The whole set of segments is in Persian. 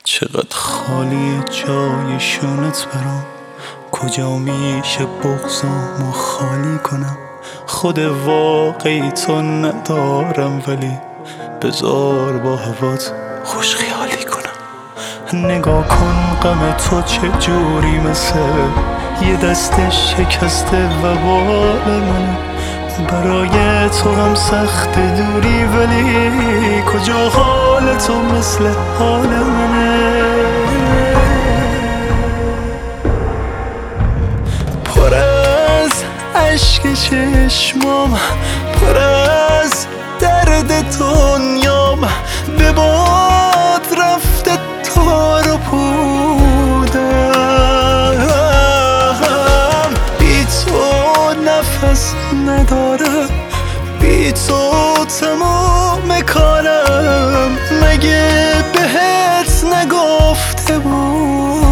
چقدر خالی جای شونت برام، کجا میشه بغضامو خالی کنم. خود واقعی تو ندارم، ولی بذار با هوات خوش خیالی کنم. نگاه کن غم تو چجوری مثل یه دست شکسته و بال منه. برای تو هم سخت دوری، ولی کجا حال تو مثل حال منه. پر از عشق چشمام، پر از درد دنیام، به باد رفته تار و پودم. بی تو نفس ندارم، بی تو تمام کارم. مگه بهت نگفته بودم؟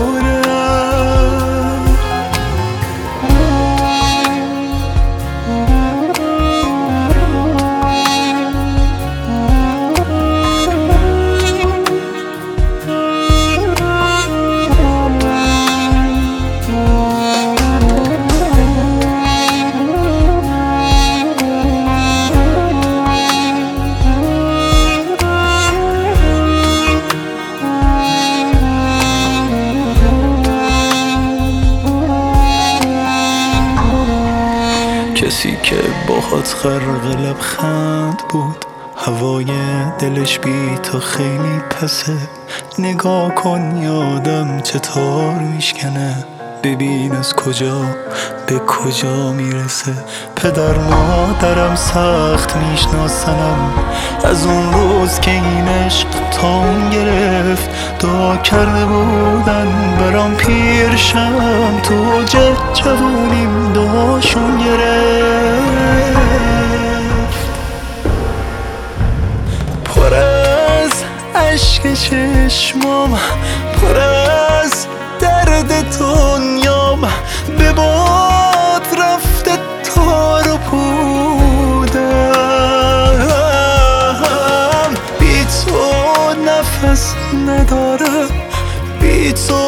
کسی که باهات غرق لبخند بود، هوای دلش بی تو خیلی پسه. نگاه کن یادم چطور میشکنه، ببین از کجا به کجا میرسه. پدر مادرم سخت میشناسنم، از اون روز که این عشق تام گرفت. دعا کرده بودن برام پیرشم، تو جوونیم دعاشون گرفت. پر از عشق چشمام، پر از درد دنیام، به باد رفته تار و پودم. بی تو نفس ندارم، بی تو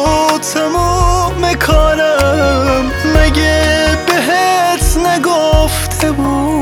تمام کارم. مگه بهت نگفته بود؟